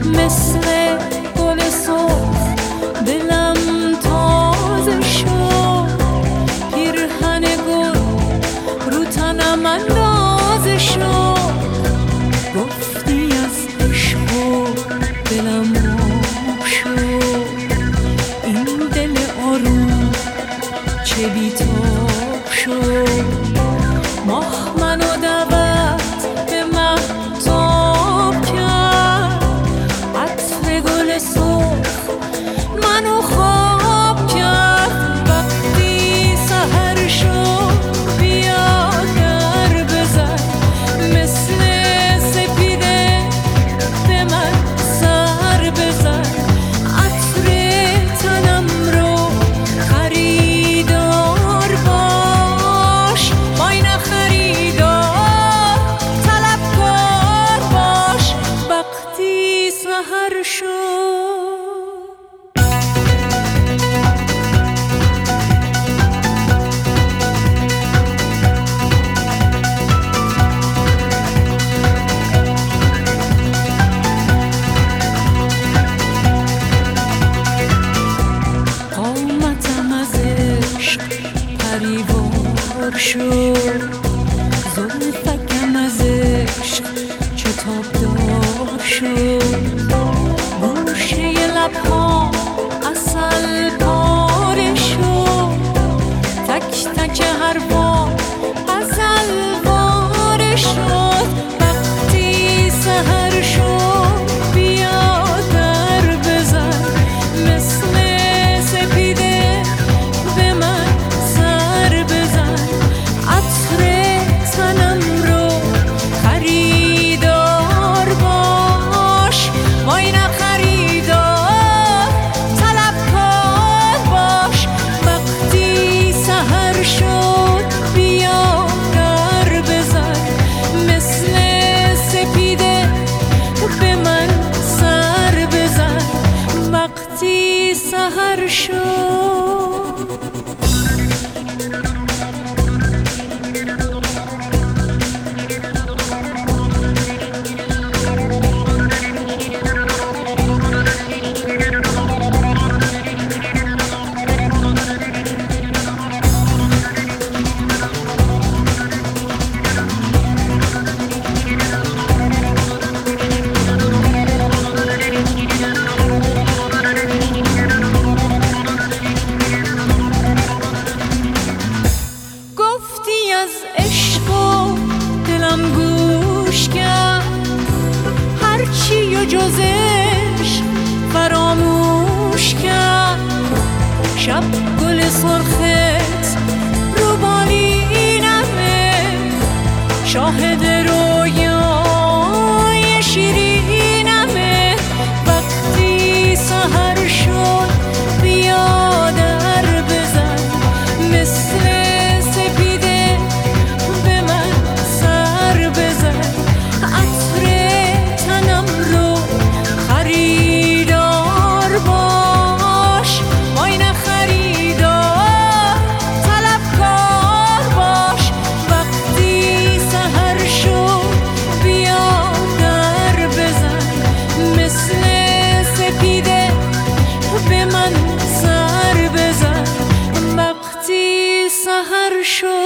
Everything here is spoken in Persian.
مثل گل سرخ دلم تازه شد، پیرهن گل رو تنم اندازه شد. گفتی از عشق و دلم آب شد، این دل آروم چه بی‌تاب شد. ماه منو دعوت به مهتاب کرد، عطر گل سرخ منو خواب کرد. وقتی سحر شد بیا در بزن، مثل سپیده به من سر بزن. عطر تنم رو خریدار باش، وای نه خریدار طلبکار باش. وقتی سحر شد قامتم از عشق پریوار شد، زلفکم از عشق شتابدار شد. گوشه لب‌ها عسل پاره شد، تک تک حرفا غزل واره شد. وقتی سحر شد بیا در بزن، مثل سپیده به من سر بزن. عطر تنم رو خریدار باش، وای نه خریدار طلبکار باش. وقتی سحر شد بیا در بزن، مثل سپیده به من سر بزن. وقتی سحر شد از عشق و دلم گوش کرد، هرچی و جز عشق فراموش کرد. شب گل سرخت رو بالینمه، شاهد رویای شیرینمه. وقتی سحر شد بیا در بزن، مثل سحر شد.